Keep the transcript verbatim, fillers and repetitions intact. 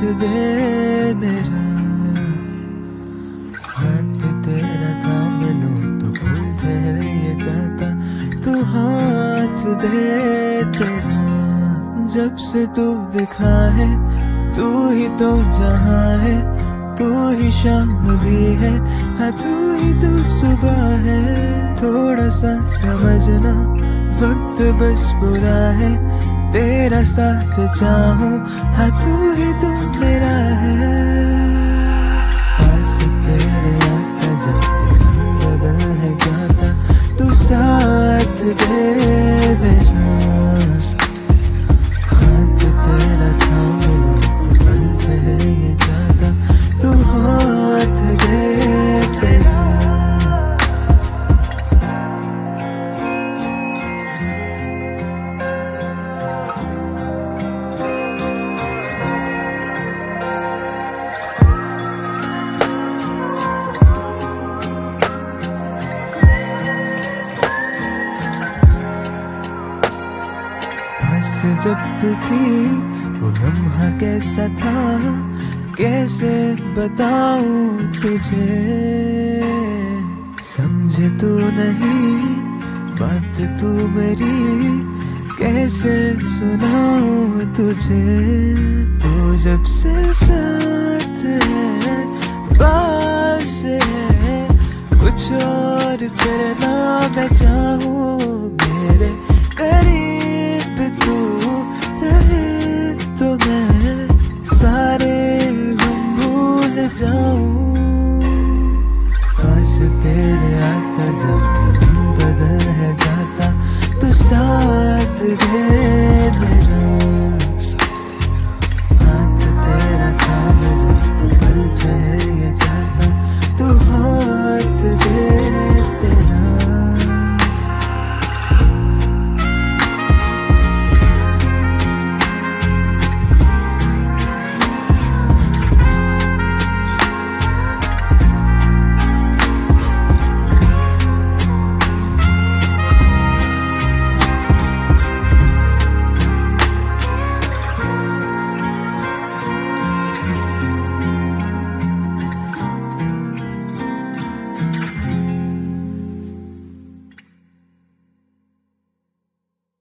दे मेरा, हाथ तेरा थाम लूं तो भूल ठहर ये जाता, तू हाथ दे तेरा। जब से तू दिखा है, तू ही तो जहां है, तू ही शाम भी है, हाँ तू ही तो सुबह है। थोड़ा सा समझना वक्त बस बुरा है, तेरा साथ चाहूं, हाँ तू ही तो मेरा है। पास तेरे आता जाके बदल है जाता, तू साथ दे मेरा, हाथ तेरा थाम लूं तो पल ठहर ये जाता, तू हाथ दे तेरा। जब तू थी वो लम्हा कैसा था, कैसे बताऊं तुझे, समझे तू नहीं बात तू मेरी, कैसे सुनाऊं तुझे। तू जब से साथ है, पास है, कुछ और फिर ना मैं चाहूं, मेरे करीब तू रहे तो मैं सारे गम भूल जाऊं। पास तेरे आता जाके बदल है जाता, तू साथ दे मेरा,